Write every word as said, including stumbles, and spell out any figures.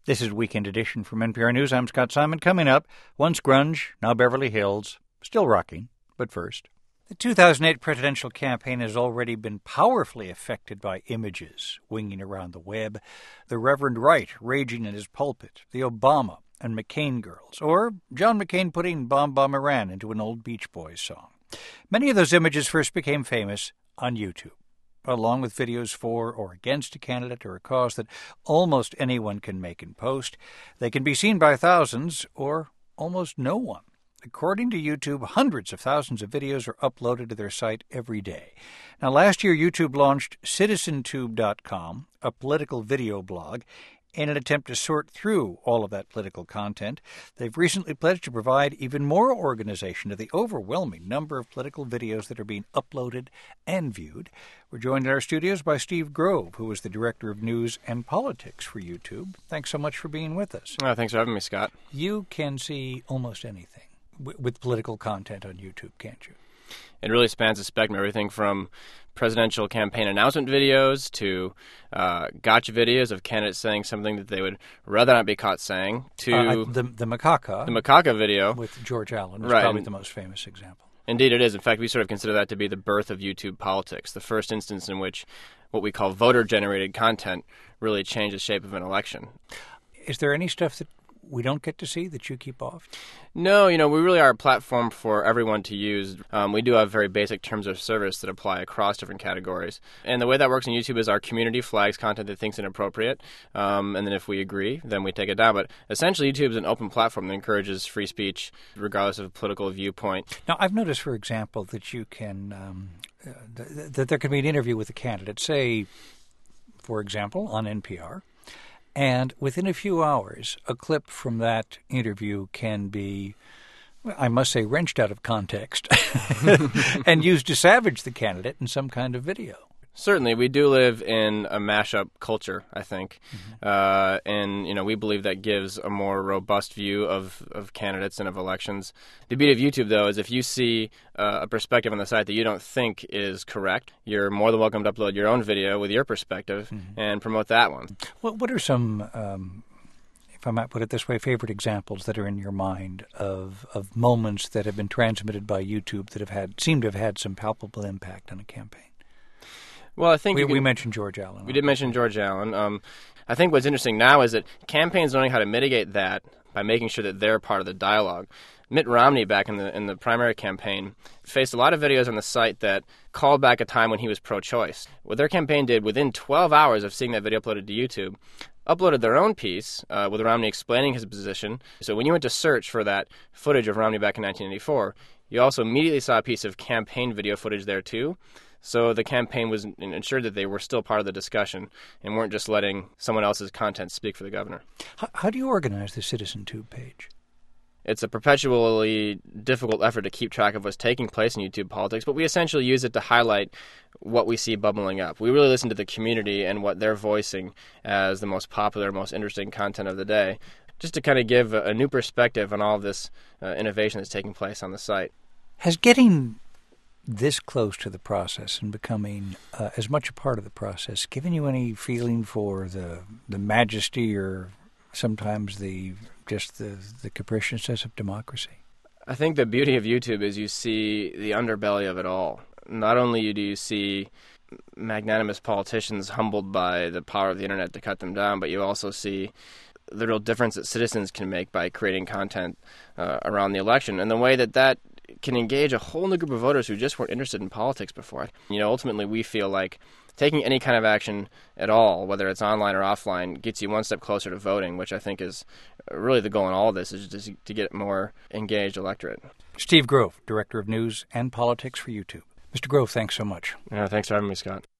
This is Weekend Edition from N P R News. I'm Scott Simon. Coming up, once grunge, now Beverly Hills. Still rocking, but first. The two thousand eight presidential campaign has already been powerfully affected by images winging around the web. The Reverend Wright raging in his pulpit, the Obama and McCain girls, or John McCain putting Bomb Bomb Iran into an old Beach Boys song. Many of those images first became famous on YouTube, along with videos for or against a candidate or a cause that almost anyone can make and post. They can be seen by thousands or almost no one. According to YouTube, hundreds of thousands of videos are uploaded to their site every day. Now, last year, YouTube launched Citizen Tube dot com, a political video blog, in an attempt to sort through all of that political content. They've recently pledged to provide even more organization to the overwhelming number of political videos that are being uploaded and viewed. We're joined in our studios by Steve Grove, who is the Director of News and Politics for YouTube. Thanks so much for being with us. Oh, thanks for having me, Scott. You can see almost anything w- with political content on YouTube, can't you? It really spans the spectrum, everything from presidential campaign announcement videos to uh, gotcha videos of candidates saying something that they would rather not be caught saying, to uh, the the macaca, the macaca video with George Allen is right. probably the most famous example. Indeed, it is. In fact, we sort of consider that to be the birth of YouTube politics, the first instance in which what we call voter-generated content really changed the shape of an election. Is there any stuff that we don't get to see that you keep off? No, you know, we really are a platform for everyone to use. Um, we do have very basic terms of service that apply across different categories. And the way that works on YouTube is our community flags content that thinks inappropriate. Um, and then if we agree, then we take it down. But essentially, YouTube is an open platform that encourages free speech regardless of political viewpoint. Now, I've noticed, for example, that you can, um, uh, th- that there can be an interview with a candidate, say, for example, on N P R. And within a few hours, a clip from that interview can be, I must say, wrenched out of context and used to savage the candidate in some kind of video. Certainly, we do live in a mashup culture, I think, mm-hmm. uh, and you know we believe that gives a more robust view of, of candidates and of elections. The beauty of YouTube, though, is if you see uh, a perspective on the site that you don't think is correct, you're more than welcome to upload your own video with your perspective mm-hmm. and promote that one. Well, what are some, um, if I might put it this way, favorite examples that are in your mind of of moments that have been transmitted by YouTube that have had seem to have had some palpable impact on a campaign? Well, I think we, could, we mentioned George Allen. We did mention George Allen. Um, I think what's interesting now is that campaigns learning how to mitigate that by making sure that they're part of the dialogue. Mitt Romney, back in the in the primary campaign, faced a lot of videos on the site that called back a time when he was pro-choice. What their campaign did, within twelve hours of seeing that video uploaded to YouTube, uploaded their own piece uh, with Romney explaining his position. So when you went to search for that footage of Romney back in nineteen eighty-four, you also immediately saw a piece of campaign video footage there too. So the campaign was ensured that they were still part of the discussion and weren't just letting someone else's content speak for the governor. How, how do you organize the Citizen Tube page? It's a perpetually difficult effort to keep track of what's taking place in YouTube politics, but we essentially use it to highlight what we see bubbling up. We really listen to the community and what they're voicing as the most popular, most interesting content of the day, just to kind of give a, a new perspective on all of this uh, innovation that's taking place on the site. Has getting this close to the process and becoming uh, as much a part of the process given you any feeling for the the majesty or sometimes the just the, the capriciousness of democracy? I think the beauty of YouTube is you see the underbelly of it all. Not only do you see magnanimous politicians humbled by the power of the internet to cut them down, but you also see the real difference that citizens can make by creating content uh, around the election, and the way that that can engage a whole new group of voters who just weren't interested in politics before. You know, ultimately we feel like taking any kind of action at all, whether it's online or offline, gets you one step closer to voting, which I think is really the goal in all of this, is just to get a more engaged electorate. Steve Grove, Director of News and Politics for YouTube. Mister Grove, thanks so much. Yeah, thanks for having me, Scott.